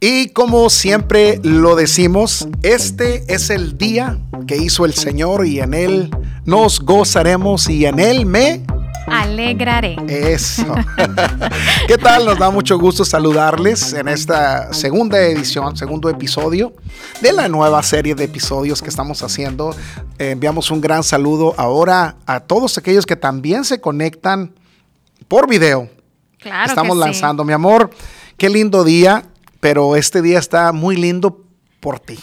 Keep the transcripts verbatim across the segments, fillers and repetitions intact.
Y como siempre lo decimos, este es el día que hizo el Señor y en Él nos gozaremos y en Él me alegraré. Eso. ¿Qué tal? Nos da mucho gusto saludarles en esta segunda edición, segundo episodio de la nueva serie de episodios que estamos haciendo. Eh, enviamos un gran saludo ahora a todos aquellos que también se conectan por video. Claro Estamos que lanzando, sí. Mi amor, qué lindo día, pero este día está muy lindo por ti.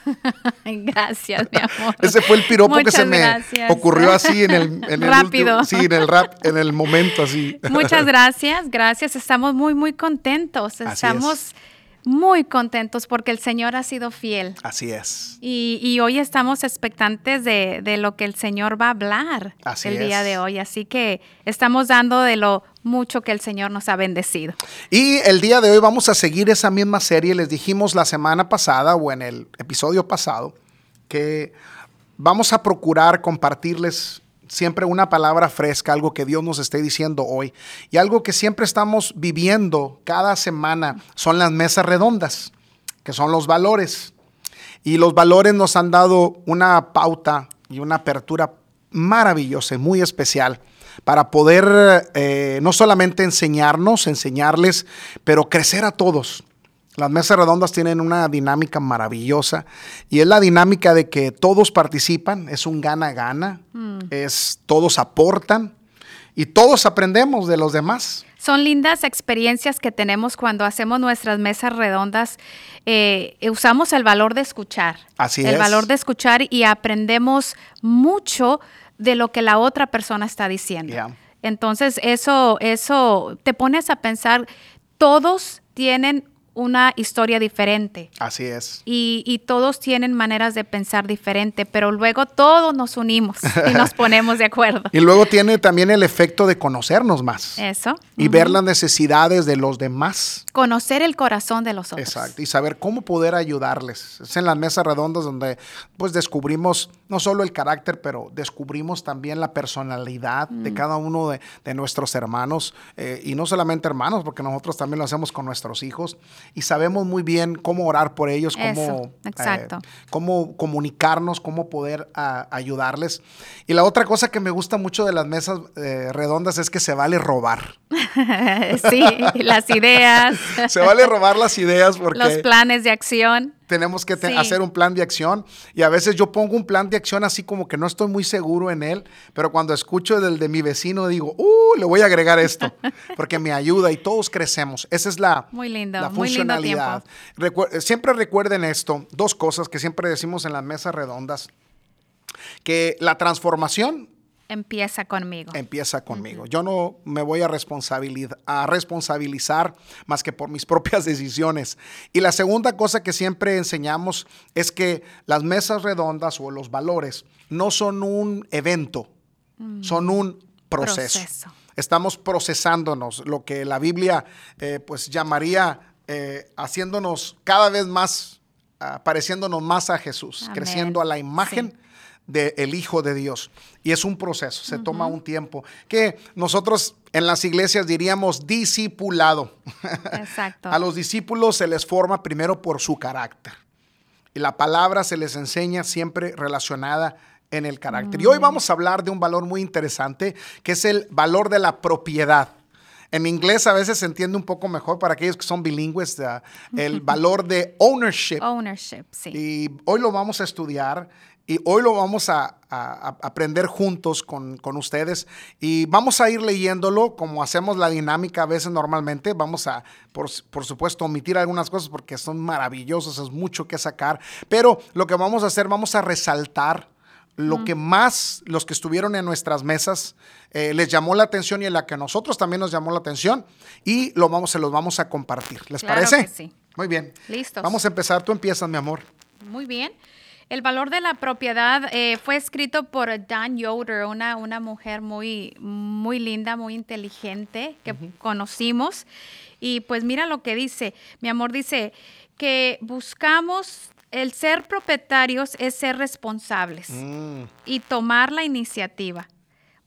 Gracias, mi amor. Ese fue el piropo Muchas que se me gracias. ocurrió así en el, en el rápido. último, sí, en el rap, en el momento así. Muchas gracias, gracias. Estamos muy, muy contentos. Así Estamos es. muy contentos porque el Señor ha sido fiel. Así es. Y, y hoy estamos expectantes de, de lo que el Señor va a hablar Así el es. día de hoy. Así que estamos dando de lo mucho que el Señor nos ha bendecido. Y el día de hoy vamos a seguir esa misma serie. Les dijimos la semana pasada o en el episodio pasado que vamos a procurar compartirles siempre una palabra fresca, algo que Dios nos esté diciendo hoy. Y algo que siempre estamos viviendo cada semana son las mesas redondas, que son los valores. Y los valores nos han dado una pauta y una apertura maravillosa y muy especial para poder eh, no solamente enseñarnos, enseñarles, pero crecer a todos. Las mesas redondas tienen una dinámica maravillosa y es la dinámica de que todos participan, es un gana-gana, mm. es todos aportan y todos aprendemos de los demás. Son lindas experiencias que tenemos cuando hacemos nuestras mesas redondas. Eh, usamos el valor de escuchar. Así el es. valor de escuchar y aprendemos mucho de lo que la otra persona está diciendo. Yeah. Entonces, eso, eso te pones a pensar, todos tienen una historia diferente. Así es. Y, y todos tienen maneras de pensar diferente, pero luego todos nos unimos y nos ponemos de acuerdo. Y luego tiene también el efecto de conocernos más. Eso. Y uh-huh. ver las necesidades de los demás. Conocer el corazón de los otros. Exacto. Y saber cómo poder ayudarles. Es en las mesas redondas donde pues descubrimos no solo el carácter, pero descubrimos también la personalidad mm. de cada uno de, de nuestros hermanos. Eh, y no solamente hermanos, porque nosotros también lo hacemos con nuestros hijos. Y sabemos muy bien cómo orar por ellos, cómo, exacto. Eh, cómo comunicarnos, cómo poder a, ayudarles. Y la otra cosa que me gusta mucho de las mesas eh, redondas es que se vale robar. Sí, las ideas. Se vale robar las ideas porque los planes de acción. Tenemos que te- sí. hacer un plan de acción y a veces yo pongo un plan de acción así como que no estoy muy seguro en él, pero cuando escucho el de mi vecino digo, uh, le voy a agregar esto porque me ayuda y todos crecemos. Esa es la, muy lindo, la muy funcionalidad. Lindo tiempo. Recu- siempre recuerden esto, dos cosas que siempre decimos en las mesas redondas, que la transformación empieza conmigo. Empieza conmigo. Uh-huh. Yo no me voy a, responsabiliz- a responsabilizar más que por mis propias decisiones. Y la segunda cosa que siempre enseñamos es que las mesas redondas o los valores no son un evento, uh-huh. son un proceso. proceso. Estamos procesándonos, lo que la Biblia eh, pues llamaría eh, haciéndonos cada vez más, uh, pareciéndonos más a Jesús, Amén. Creciendo a la imagen sí. del Hijo de Dios. Y es un proceso, se uh-huh. toma un tiempo. Que nosotros en las iglesias diríamos discipulado. Exacto. A los discípulos se les forma primero por su carácter. Y la palabra se les enseña siempre relacionada en el carácter. Uh-huh. Y hoy vamos a hablar de un valor muy interesante, que es el valor de la propiedad. En inglés a veces se entiende un poco mejor para aquellos que son bilingües, uh, el valor de ownership. Ownership, sí. Y hoy lo vamos a estudiar. Y hoy lo vamos a, a, a aprender juntos con, con ustedes y vamos a ir leyéndolo como hacemos la dinámica a veces normalmente. Vamos a, por, por supuesto, omitir algunas cosas porque son maravillosas, es mucho que sacar. Pero lo que vamos a hacer, vamos a resaltar lo mm. que más los que estuvieron en nuestras mesas eh, les llamó la atención y en la que nosotros también nos llamó la atención y lo vamos, se los vamos a compartir. ¿Les claro parece? Que sí. Muy bien. Listos. Vamos a empezar. Tú empiezas, mi amor. Muy bien. El valor de la propiedad eh, fue escrito por Dan Yoder, una, una mujer muy, muy linda, muy inteligente que uh-huh. conocimos. Y pues mira lo que dice. Mi amor dice que buscamos, el ser propietarios es ser responsables mm. y tomar la iniciativa.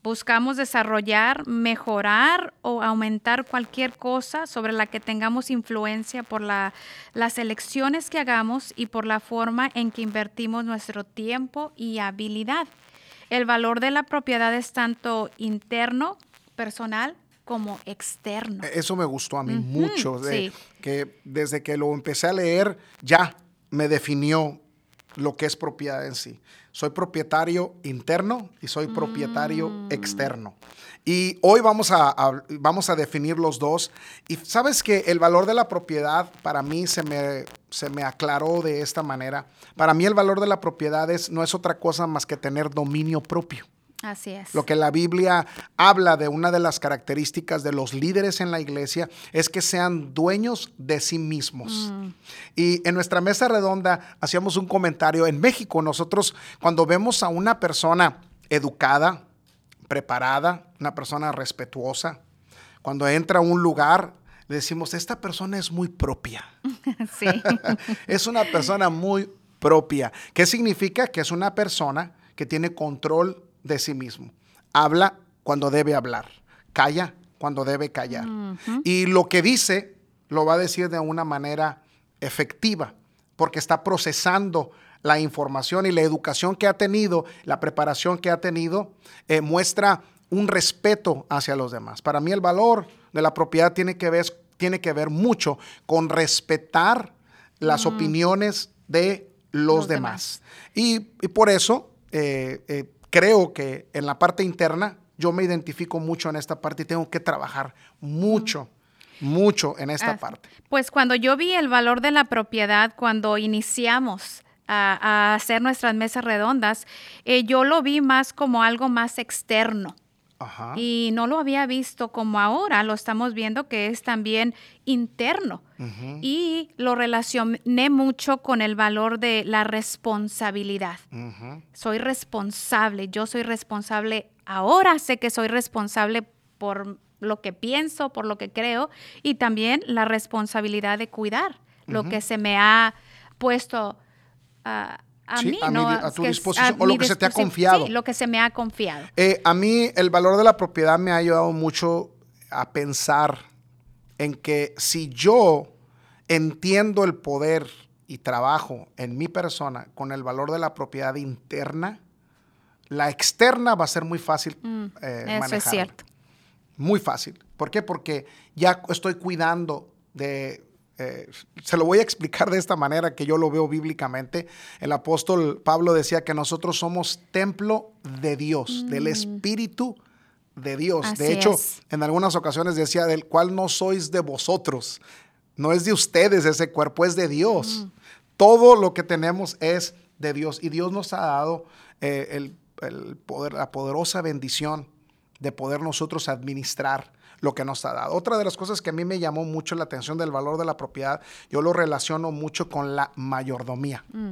Buscamos desarrollar, mejorar o aumentar cualquier cosa sobre la que tengamos influencia por la, las elecciones que hagamos y por la forma en que invertimos nuestro tiempo y habilidad. El valor de la propiedad es tanto interno, personal, como externo. Eso me gustó a mí uh-huh, mucho, de, sí. que desde que lo empecé a leer ya me definió lo que es propiedad en sí. Soy propietario interno y soy propietario mm. externo. Y hoy vamos a, a, vamos a definir los dos. Y sabes que el valor de la propiedad para mí se me, se me aclaró de esta manera. Para mí el valor de la propiedad es, no es otra cosa más que tener dominio propio. Así es. Lo que la Biblia habla de una de las características de los líderes en la iglesia es que sean dueños de sí mismos. Mm. Y en nuestra mesa redonda hacíamos un comentario. En México, nosotros cuando vemos a una persona educada, preparada, una persona respetuosa, cuando entra a un lugar, le decimos, esta persona es muy propia. Sí. Es una persona muy propia. ¿Qué significa? Que es una persona que tiene control de sí mismo. Habla cuando debe hablar. Calla cuando debe callar. Uh-huh. Y lo que dice, lo va a decir de una manera efectiva, porque está procesando la información y la educación que ha tenido, la preparación que ha tenido, eh, muestra un respeto hacia los demás. Para mí el valor de la propiedad tiene que ver, tiene que ver mucho con respetar las uh-huh. opiniones de los, los demás. demás. Y, y por eso, eh, eh, creo que en la parte interna yo me identifico mucho en esta parte y tengo que trabajar mucho, mm. mucho en esta ah, parte. Pues cuando yo vi el valor de la propiedad, cuando iniciamos a, a hacer nuestras mesas redondas, eh, yo lo vi más como algo más externo. Ajá. Y no lo había visto como ahora, lo estamos viendo que es también interno. Uh-huh. Y lo relacioné mucho con el valor de la responsabilidad. Uh-huh. Soy responsable, yo soy responsable, ahora sé que soy responsable por lo que pienso, por lo que creo, y también la responsabilidad de cuidar uh-huh. lo que se me ha puesto a... Uh, A sí, mí, a, no, mi, a tu que disposición, a o lo que se te ha confiado. Sí, lo que se me ha confiado. Eh, a mí el valor de la propiedad me ha ayudado mucho a pensar en que si yo entiendo el poder y trabajo en mi persona con el valor de la propiedad interna, la externa va a ser muy fácil mm, eh, eso manejar. Es cierto. Muy fácil. ¿Por qué? Porque ya estoy cuidando de... Eh, se lo voy a explicar de esta manera que yo lo veo bíblicamente. El apóstol Pablo decía que nosotros somos templo de Dios, mm. del Espíritu de Dios. Así de hecho, es. En algunas ocasiones decía, del cual no sois de vosotros. No es de ustedes ese cuerpo, es de Dios. Mm. Todo lo que tenemos es de Dios. Y Dios nos ha dado eh, el, el poder, la poderosa bendición de poder nosotros administrar lo que nos ha dado. Otra de las cosas que a mí me llamó mucho la atención del valor de la propiedad, yo lo relaciono mucho con la mayordomía mm.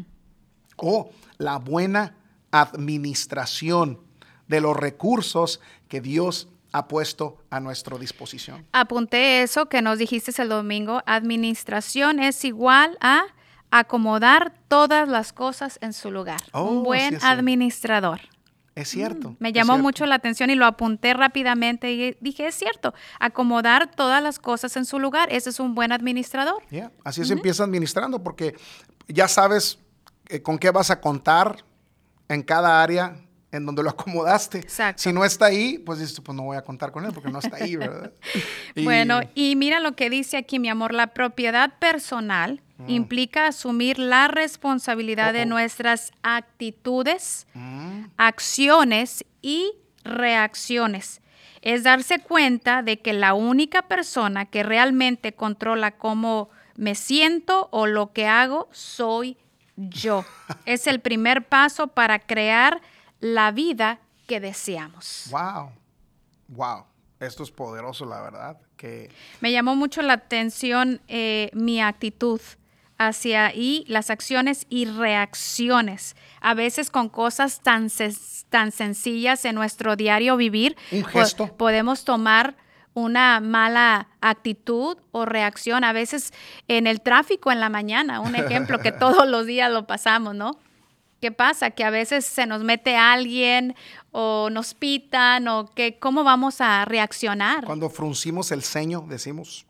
o la buena administración de los recursos que Dios ha puesto a nuestra disposición. Apunté eso que nos dijiste el domingo. Administración es igual a acomodar todas las cosas en su lugar. Oh, Un buen sí, administrador. Es cierto. Mm, me llamó cierto. mucho la atención y lo apunté rápidamente y dije, es cierto, acomodar todas las cosas en su lugar, ese es un buen administrador. Yeah. Así uh-huh. se empieza administrando porque ya sabes eh, con qué vas a contar en cada área en donde lo acomodaste. Exacto. Si no está ahí, pues dices, pues no voy a contar con él porque no está ahí, ¿verdad? y... Bueno, y mira lo que dice aquí, mi amor, la propiedad personal mm. implica asumir la responsabilidad Uh-oh. de nuestras actitudes, mm. acciones y reacciones. Es darse cuenta de que la única persona que realmente controla cómo me siento o lo que hago soy yo. Es el primer paso para crear la vida que deseamos. Wow, wow. Esto es poderoso, la verdad. Que... Me llamó mucho la atención eh, mi actitud hacia y las acciones y reacciones. A veces con cosas tan, tan sencillas en nuestro diario vivir, un gesto. Po- podemos tomar una mala actitud o reacción. A veces en el tráfico en la mañana, un ejemplo que todos los días lo pasamos, ¿no? ¿qué pasa? Que a veces se nos mete alguien o nos pitan o que, ¿cómo vamos a reaccionar? Cuando fruncimos el ceño, decimos.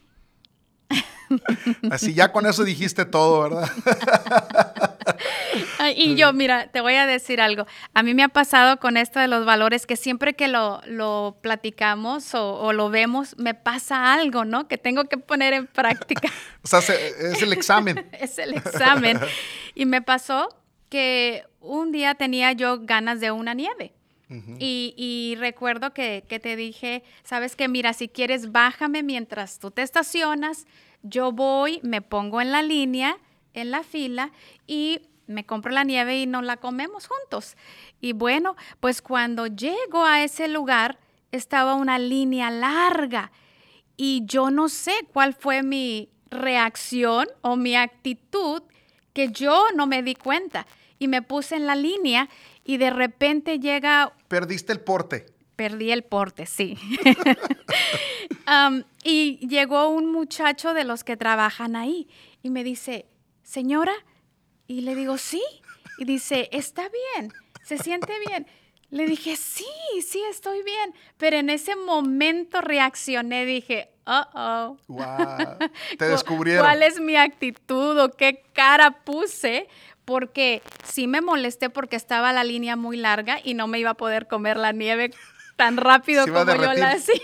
Así ya con eso dijiste todo, ¿verdad? Y yo, mira, te voy a decir algo. A mí me ha pasado con esto de los valores que siempre que lo, lo platicamos o, o lo vemos, me pasa algo, ¿no? Que tengo que poner en práctica. O sea, es el examen. Es el examen. Y me pasó que un día tenía yo ganas de una nieve. Uh-huh. Y, y recuerdo que, que te dije, ¿sabes qué? Mira, si quieres, bájame mientras tú te estacionas. Yo voy, me pongo en la línea, en la fila y me compro la nieve y nos la comemos juntos. Y bueno, pues cuando llego a ese lugar, estaba una línea larga y yo no sé cuál fue mi reacción o mi actitud que yo no me di cuenta. Y me puse en la línea y de repente llega... Perdiste el porte. Perdí el porte, sí. um, y llegó un muchacho de los que trabajan ahí y me dice, señora, y le digo, sí. Y dice, está bien, se siente bien. Le dije, sí, sí, estoy bien. Pero en ese momento reaccioné, dije, uh-oh. Wow, te descubrieron. ¿Cuál es mi actitud o qué cara puse? Porque sí me molesté porque estaba la línea muy larga y no me iba a poder comer la nieve tan rápido como yo la hacía.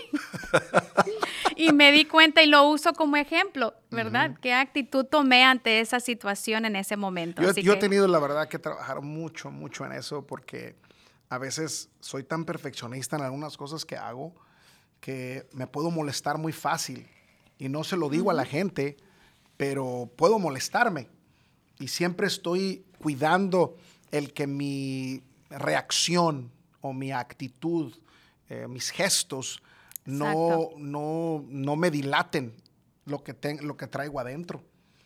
Y me di cuenta y lo uso como ejemplo, ¿verdad? Uh-huh. ¿Qué actitud tomé ante esa situación en ese momento? Yo, Así yo que... he tenido, la verdad, que trabajar mucho, mucho en eso porque a veces soy tan perfeccionista en algunas cosas que hago que me puedo molestar muy fácil. Y no se lo digo uh-huh. a la gente, pero puedo molestarme. Y siempre estoy cuidando el que mi reacción o mi actitud, eh, mis gestos, no, no, no me dilaten lo que, ten, lo que traigo adentro.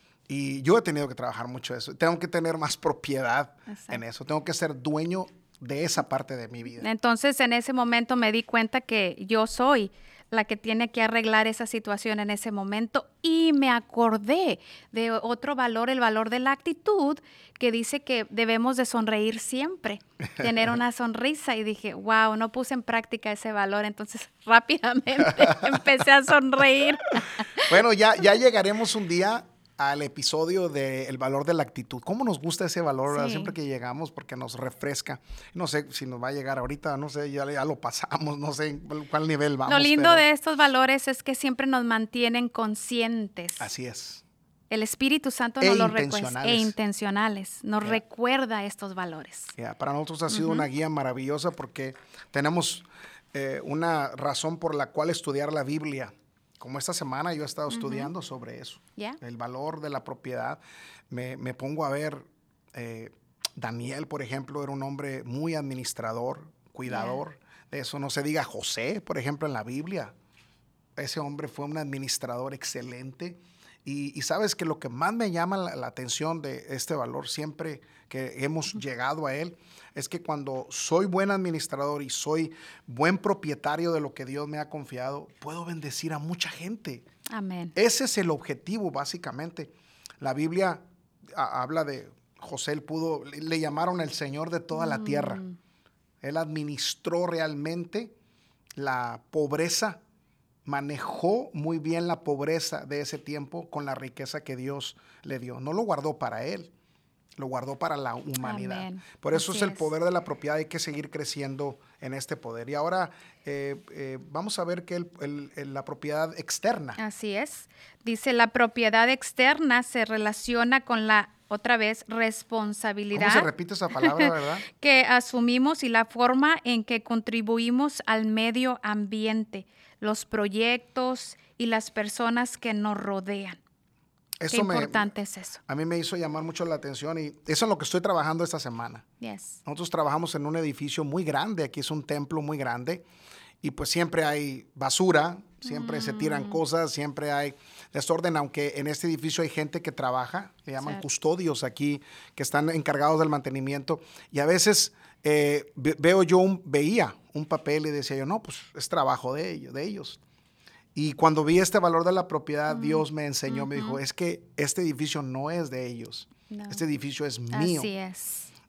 Y yo he tenido que trabajar mucho eso. Tengo que tener más propiedad Exacto. en eso. Tengo que ser dueño de esa parte de mi vida. Entonces, en ese momento me di cuenta que yo soy la que tiene que arreglar esa situación en ese momento y me acordé de otro valor, el valor de la actitud, que dice que debemos de sonreír siempre, tener una sonrisa y dije, wow, no puse en práctica ese valor, entonces rápidamente empecé a sonreír. Bueno, ya, ya llegaremos un día al episodio del valor de la actitud. ¿Cómo nos gusta ese valor sí. siempre que llegamos? Porque nos refresca. No sé si nos va a llegar ahorita, no sé, ya, ya lo pasamos, no sé en cuál nivel vamos. Lo lindo pero... de estos valores es que siempre nos mantienen conscientes. Así es. El Espíritu Santo nos e lo recuerda. E intencionales. Nos yeah. recuerda estos valores. Yeah. Para nosotros ha sido uh-huh. una guía maravillosa porque tenemos eh, una razón por la cual estudiar la Biblia. Como esta semana yo he estado uh-huh. estudiando sobre eso, yeah. el valor de la propiedad. Me, me pongo a ver, eh, Daniel, por ejemplo, era un hombre muy administrador, cuidador. Yeah. De eso no se diga José, por ejemplo, en la Biblia. Ese hombre fue un administrador excelente. Y, y sabes que lo que más me llama la, la atención de este valor, siempre que hemos uh-huh. llegado a él, es que cuando soy buen administrador y soy buen propietario de lo que Dios me ha confiado, puedo bendecir a mucha gente. Amén. Ese es el objetivo, básicamente. La Biblia a, habla de José, él pudo, le, le llamaron el Señor de toda mm. la tierra. Él administró realmente la pobreza, manejó muy bien la pobreza de ese tiempo con la riqueza que Dios le dio. No lo guardó para él, lo guardó para la humanidad. Amén. Por eso Así es el es. poder de la propiedad. Hay que seguir creciendo en este poder. Y ahora eh, eh, vamos a ver que el, el, el, la propiedad externa. Así es. Dice, la propiedad externa se relaciona con la, otra vez, responsabilidad. ¿Cómo se repite esa palabra, verdad? Que asumimos y la forma en que contribuimos al medio ambiente, los proyectos y las personas que nos rodean. Eso Qué importante me, es eso. A mí me hizo llamar mucho la atención y eso es lo que estoy trabajando esta semana. Yes. Nosotros trabajamos en un edificio muy grande, aquí es un templo muy grande y pues siempre hay basura, siempre mm. se tiran cosas, siempre hay desorden, aunque en este edificio hay gente que trabaja, le llaman sí. custodios aquí, que están encargados del mantenimiento y a veces eh, veo yo un, veía un papel y decía yo, no, pues es trabajo de ellos, de ellos. Y cuando vi este valor de la propiedad, uh-huh. Dios me enseñó, uh-huh. me dijo, es que este edificio no es de ellos. No. Este edificio es mío. Así es.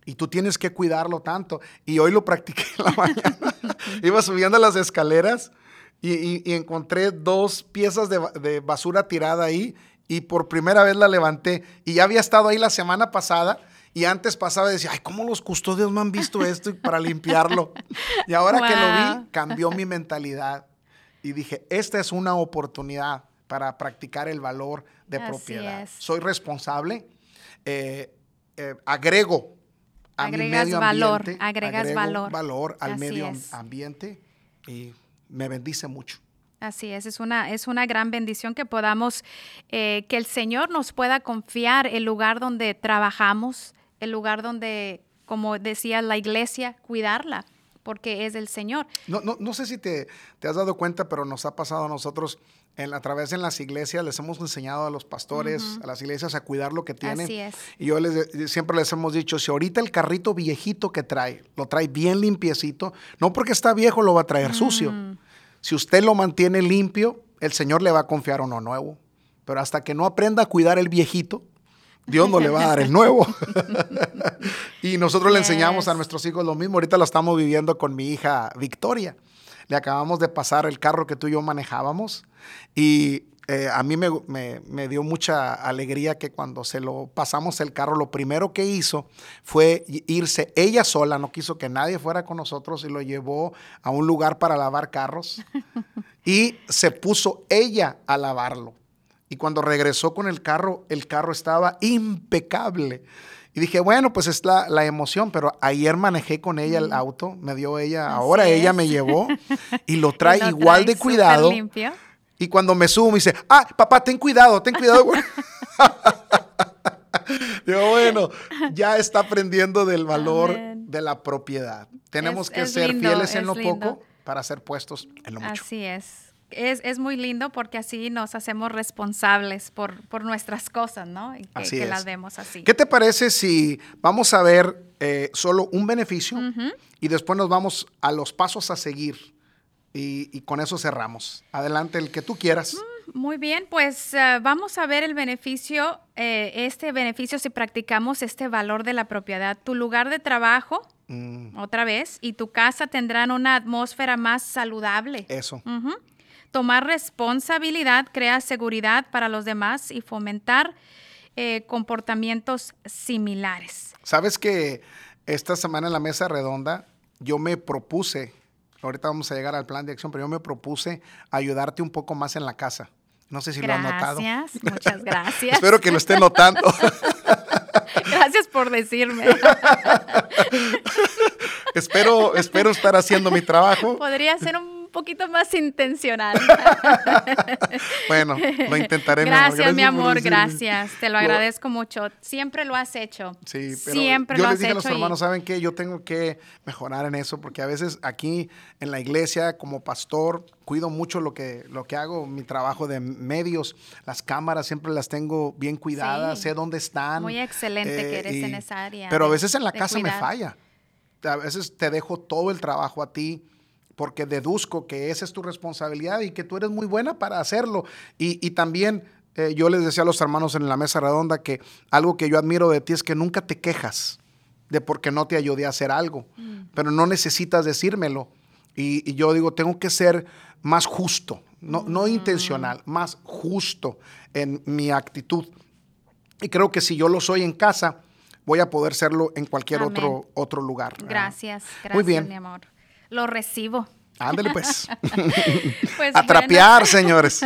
y tú tienes que cuidarlo tanto. Y hoy lo practiqué en la mañana. Iba subiendo las escaleras y, y, y encontré dos piezas de, de basura tirada ahí y por primera vez la levanté. Y ya había estado ahí la semana pasada y antes pasaba y decía, ay, ¿cómo los custodios me han visto esto para limpiarlo? Y ahora wow. que lo vi, cambió mi mentalidad. Y dije, esta es una oportunidad para practicar el valor de Así propiedad. Es. Soy responsable, eh, eh, agrego a agregas mi medio valor, ambiente, agregas agrego valor. valor al Así medio es. ambiente y me bendice mucho. Así es, es una, es una gran bendición que podamos, eh, que el Señor nos pueda confiar el lugar donde trabajamos, el lugar donde, como decía la iglesia, cuidarla, porque es el Señor. No, no, no sé si te, te has dado cuenta, pero nos ha pasado a nosotros en, a través en las iglesias, les hemos enseñado a los pastores, uh-huh. a las iglesias a cuidar lo que tienen. Así es. Y yo les, siempre les hemos dicho, si ahorita el carrito viejito que trae, lo trae bien limpiecito, no porque está viejo lo va a traer mm. sucio. Si usted lo mantiene limpio, el Señor le va a confiar uno nuevo. Pero hasta que no aprenda a cuidar el viejito, Dios no le va a dar el nuevo. Y nosotros yes. le enseñamos a nuestros hijos lo mismo. Ahorita lo estamos viviendo con mi hija Victoria. Le acabamos de pasar el carro que tú y yo manejábamos. Y eh, a mí me, me, me dio mucha alegría que cuando se lo pasamos el carro, lo primero que hizo fue irse ella sola. No quiso que nadie fuera con nosotros y lo llevó a un lugar para lavar carros. Y se puso ella a lavarlo. Y cuando regresó con el carro, el carro estaba impecable. Y dije, bueno, pues es la, la emoción, pero ayer manejé con ella el auto, me dio ella, Así ahora es. ella me llevó y lo trae y lo igual trae de cuidado. Limpio. Y cuando me subo me dice, ah, papá, ten cuidado, ten cuidado. Digo, bueno, ya está aprendiendo del valor Amén. de la propiedad. Tenemos es, que es ser lindo, fieles en lo lindo. poco para ser puestos en lo mucho. Así es. Es, es muy lindo porque así nos hacemos responsables por, por nuestras cosas, ¿no? Y que, así que es. las vemos así. ¿Qué te parece si vamos a ver eh, solo un beneficio uh-huh. y después nos vamos a los pasos a seguir y, y con eso cerramos? Adelante, el que tú quieras. Mm, muy bien, pues uh, vamos a ver el beneficio, eh, este beneficio si practicamos este valor de la propiedad. Tu lugar de trabajo, mm. otra vez, y tu casa tendrán una atmósfera más saludable. Eso. Uh-huh. Tomar responsabilidad crea seguridad para los demás y fomentar eh, comportamientos similares. ¿Sabes que esta semana en la mesa redonda yo me propuse, ahorita vamos a llegar al plan de acción, pero yo me propuse ayudarte un poco más en la casa? No sé si gracias, lo has notado. Gracias, muchas gracias. Espero que lo esté notando. Gracias por decirme. espero, espero estar haciendo mi trabajo. Podría ser un un poquito más intencional. Bueno, lo intentaré. Gracias, mi amor, mi amor gracias. Te lo agradezco mucho. Siempre lo has hecho. Sí, pero Siempre yo lo les has dije a los hecho hermanos, y... ¿saben qué? Yo tengo que mejorar en eso, porque a veces aquí en la iglesia, como pastor, cuido mucho lo que, lo que hago, mi trabajo de medios. Las cámaras siempre las tengo bien cuidadas, sí. sé dónde están. Muy excelente eh, que eres y, en esa área. Pero de, a veces en la casa cuidar. me falla. A veces te dejo todo el trabajo a ti, porque deduzco que esa es tu responsabilidad y que tú eres muy buena para hacerlo. Y, y también eh, yo les decía a los hermanos en la mesa redonda que algo que yo admiro de ti es que nunca te quejas de porque no te ayudé a hacer algo, mm. pero no necesitas decírmelo. Y, y yo digo, tengo que ser más justo, no, mm. no intencional, más justo en mi actitud. Y creo que si yo lo soy en casa, voy a poder serlo en cualquier otro, otro lugar. Gracias, gracias, muy bien. Mi amor. Lo recibo. Ándale, pues. pues a trapear, bueno. señores.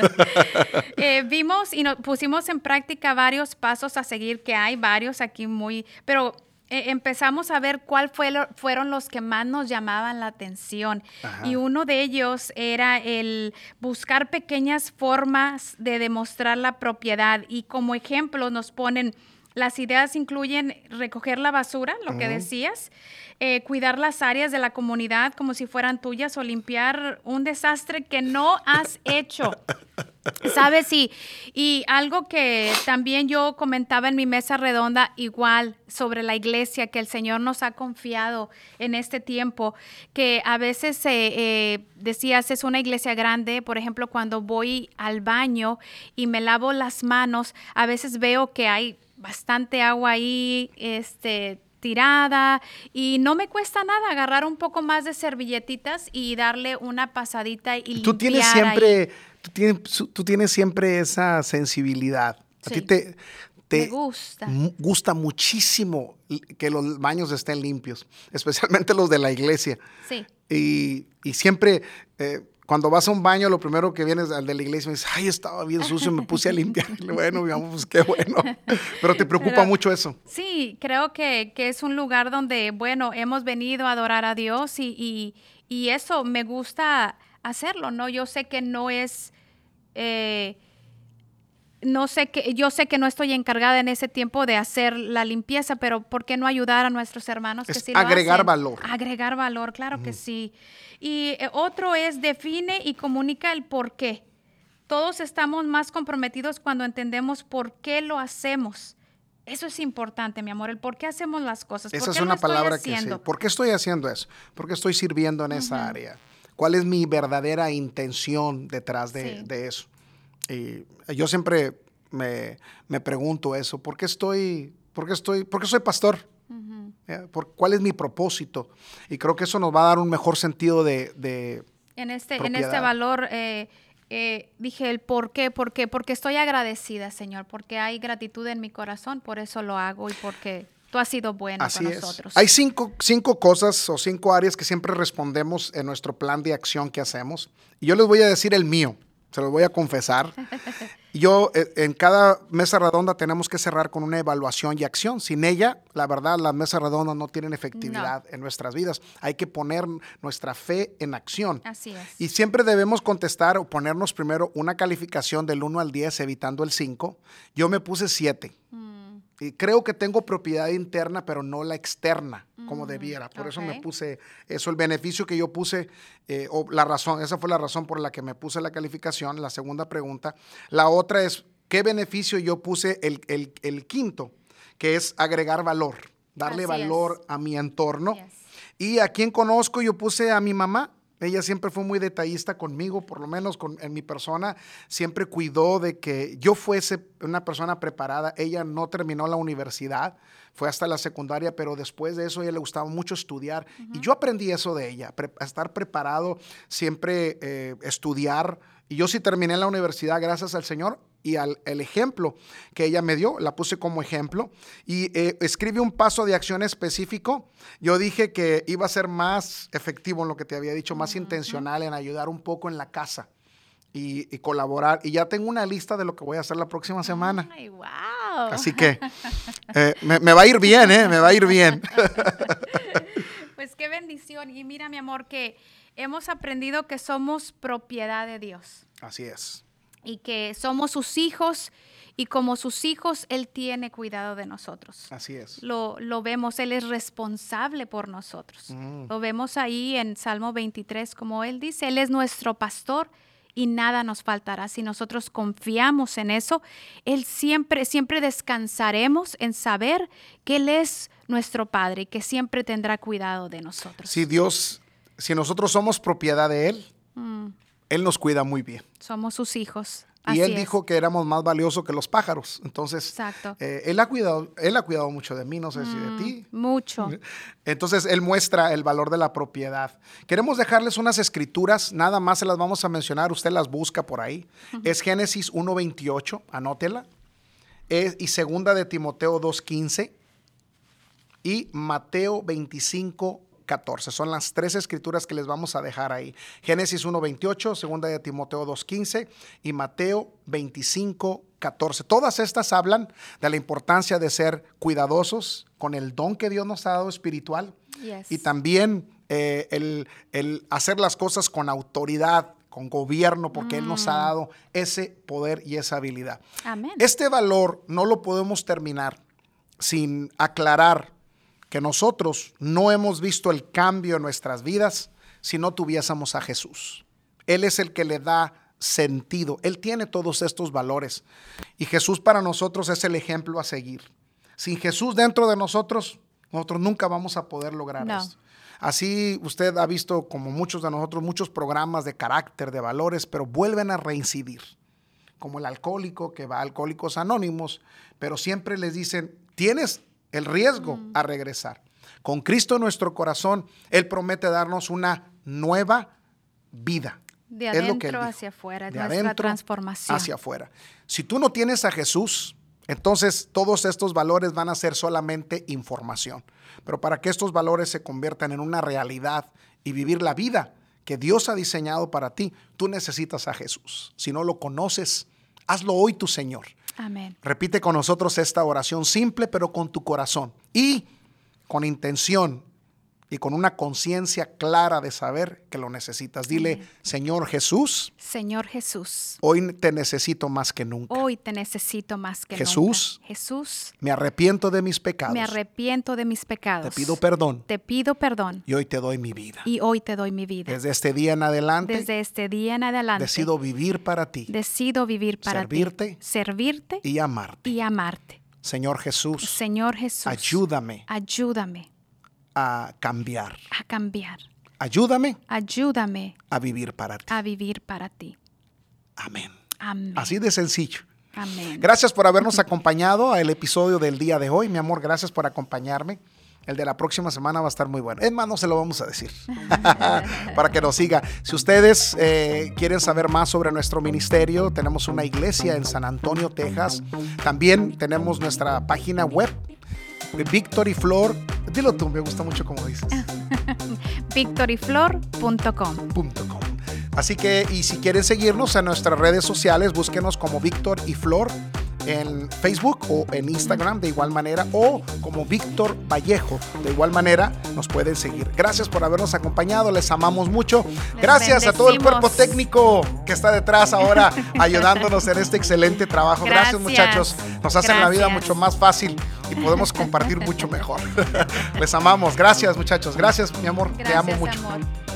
eh, vimos y nos pusimos en práctica varios pasos a seguir, que hay varios aquí muy... Pero eh, empezamos a ver cuál fue lo, fueron los que más nos llamaban la atención. Ajá. Y uno de ellos era el buscar pequeñas formas de demostrar la propiedad. Y como ejemplo nos ponen... Las ideas incluyen recoger la basura, lo uh-huh. que decías, eh, cuidar las áreas de la comunidad como si fueran tuyas o limpiar un desastre que no has hecho. ¿Sabes? Y, y algo que también yo comentaba en mi mesa redonda, igual sobre la iglesia, que el Señor nos ha confiado en este tiempo, que a veces eh, eh, decías, es una iglesia grande, por ejemplo, cuando voy al baño y me lavo las manos, a veces veo que hay bastante agua ahí, este, tirada y no me cuesta nada agarrar un poco más de servilletitas y darle una pasadita y limpiar. Tú tienes siempre, tú tienes, tú tienes siempre esa sensibilidad. A Sí. ti te, te Me gusta. mu- gusta muchísimo que los baños estén limpios, especialmente los de la iglesia. Sí. Y, y siempre, eh, cuando vas a un baño, lo primero que vienes al de la iglesia y dices, ay, estaba bien sucio, me puse a limpiar. Bueno, mi amor, pues qué bueno. Pero te preocupa Pero- mucho eso. Sí, creo que, que es un lugar donde, bueno, hemos venido a adorar a Dios y, y, y eso me gusta hacerlo, ¿no? Yo sé que no es, eh, no sé que, yo sé que no estoy encargada en ese tiempo de hacer la limpieza, pero ¿por qué no ayudar a nuestros hermanos que Es sí lo agregar hacen? valor. Agregar valor, claro que sí. Y eh, otro es define y comunica el por qué. Todos estamos más comprometidos cuando entendemos por qué lo hacemos. Eso es importante, mi amor, el por qué hacemos las cosas. Esa ¿Por es qué lo una estoy palabra que sí. haciendo? ¿Por qué estoy haciendo eso? ¿Por qué estoy sirviendo en esa área? ¿Cuál es mi verdadera intención detrás de, Sí. de eso? Y yo siempre me, me pregunto eso. ¿Por qué estoy, por qué estoy, por qué soy pastor? Eh, ¿Por, ¿Cuál es mi propósito? Y creo que eso nos va a dar un mejor sentido de, de En este, en propiedad. este valor eh, eh, dije el por qué, por qué, porque estoy agradecida, Señor, porque hay gratitud en mi corazón, por eso lo hago y porque tú has sido bueno Así con es. nosotros. Hay cinco, cinco cosas o cinco áreas que siempre respondemos en nuestro plan de acción que hacemos. Y yo les voy a decir el mío, se los voy a confesar. Yo, eh, en cada mesa redonda tenemos que cerrar con una evaluación y acción. Sin ella, la verdad, las mesas redondas no tienen efectividad en nuestras vidas. Hay que poner nuestra fe en acción. Así es. Y siempre debemos contestar o ponernos primero una calificación del uno al diez, evitando el cinco. Yo me puse siete. Y creo que tengo propiedad interna, pero no la externa, como debiera. Por eso me ok. puse eso, el beneficio que yo puse, eh, o la razón, esa fue la razón por la que me puse la calificación, la segunda pregunta. La otra es, ¿qué beneficio yo puse el, el- el quinto? Que es agregar valor, darle Así valor es. a mi entorno. Yes. Y a quien conozco, yo puse a mi mamá. Ella siempre fue muy detallista conmigo, por lo menos con, en mi persona. Siempre cuidó de que yo fuese una persona preparada. Ella no terminó la universidad, fue hasta la secundaria, pero después de eso a ella le gustaba mucho estudiar. Y yo aprendí eso de ella, pre- a estar preparado, siempre eh, estudiar. Y yo sí terminé la universidad gracias al Señor y al el ejemplo que ella me dio, la puse como ejemplo. Y eh, escribe un paso de acción específico. Yo dije que iba a ser más efectivo en lo que te había dicho, más intencional en ayudar un poco en la casa y, y colaborar. Y ya tengo una lista de lo que voy a hacer la próxima semana. Ay, wow. Así que eh, me, me va a ir bien, ¿eh? Me va a ir bien. Pues qué bendición. Y mira, mi amor, que hemos aprendido que somos propiedad de Dios Así es. y que somos sus hijos y como sus hijos, Él tiene cuidado de nosotros. Así es. Lo, lo vemos, Él es responsable por nosotros. Lo vemos ahí en Salmo veintitrés, como Él dice, Él es nuestro pastor y nada nos faltará. Si nosotros confiamos en eso, Él siempre, siempre descansaremos en saber que Él es nuestro Padre y que siempre tendrá cuidado de nosotros. Si Dios, si nosotros somos propiedad de Él, Él nos cuida muy bien. Somos sus hijos. Y Así Él es. dijo que éramos más valiosos que los pájaros. Entonces, Exacto. eh, él, ha cuidado, él ha cuidado mucho de mí, no sé si de ti. Mucho. Entonces, Él muestra el valor de la propiedad. Queremos dejarles unas escrituras, nada más se las vamos a mencionar, usted las busca por ahí. Es Génesis uno veintiocho, anótela. Es, y segunda de Timoteo dos quince y Mateo veinticinco catorce. Son las tres escrituras que les vamos a dejar ahí. Génesis uno veintiocho, segunda de Timoteo dos quince y Mateo veinticinco catorce. Todas estas hablan de la importancia de ser cuidadosos con el don que Dios nos ha dado espiritual Yes. y también eh, el, el hacer las cosas con autoridad, con gobierno, porque Él nos ha dado ese poder y esa habilidad. Amén. Este valor no lo podemos terminar sin aclarar que nosotros no hemos visto el cambio en nuestras vidas si no tuviésemos a Jesús. Él es el que le da sentido. Él tiene todos estos valores. Y Jesús para nosotros es el ejemplo a seguir. Sin Jesús dentro de nosotros, nosotros nunca vamos a poder lograr No. esto. Así usted ha visto, como muchos de nosotros, muchos programas de carácter, de valores, pero vuelven a reincidir. Como el alcohólico que va a Alcohólicos Anónimos, pero siempre les dicen, tienes el riesgo mm. a regresar. Con Cristo en nuestro corazón, Él promete darnos una nueva vida. De adentro hacia afuera, de nuestra transformación. Hacia afuera. Si tú no tienes a Jesús, entonces todos estos valores van a ser solamente información. Pero para que estos valores se conviertan en una realidad y vivir la vida que Dios ha diseñado para ti, tú necesitas a Jesús. Si no lo conoces, hazlo hoy tu Señor. Amén. Repite con nosotros esta oración simple, pero con tu corazón y con intención y con una conciencia clara de saber que lo necesitas. Dile, Amén. Señor Jesús. Señor Jesús. Hoy te necesito más que nunca. Hoy te necesito más que Jesús, nunca. Jesús. Me arrepiento de mis pecados. Me arrepiento de mis pecados. Te pido perdón. Te pido perdón. Y hoy te doy mi vida. Y hoy te doy mi vida. Desde este día en adelante. Desde este día en adelante. Decido vivir para ti. Decido vivir para servirte, ti. Servirte. Y amarte. Y amarte. Señor Jesús. Señor Jesús. Ayúdame. Ayúdame. A cambiar. A cambiar. Ayúdame. Ayúdame. A vivir para ti. A vivir para ti. Amén. Amén. Así de sencillo. Amén. Gracias por habernos acompañado al episodio del día de hoy. Mi amor, gracias por acompañarme. El de la próxima semana va a estar muy bueno. Es más, no se lo vamos a decir. Para que nos siga. Si ustedes eh, quieren saber más sobre nuestro ministerio, tenemos una iglesia en San Antonio, Texas. También tenemos nuestra página web, Victory Flor. Dilo tú, me gusta mucho como dices. victory flor punto com. Así que, y si quieren seguirnos en nuestras redes sociales, búsquenos como Víctor y Flor en Facebook o en Instagram de igual manera, o como Víctor Vallejo. De igual manera nos pueden seguir. Gracias por habernos acompañado, les amamos mucho. Les Gracias a todo el cuerpo técnico que está detrás ahora ayudándonos en este excelente trabajo. Gracias, Gracias muchachos, nos hacen Gracias. La vida mucho más fácil y podemos compartir mucho mejor. Les amamos. Gracias muchachos, gracias mi amor, Gracias, te amo mucho. Amor.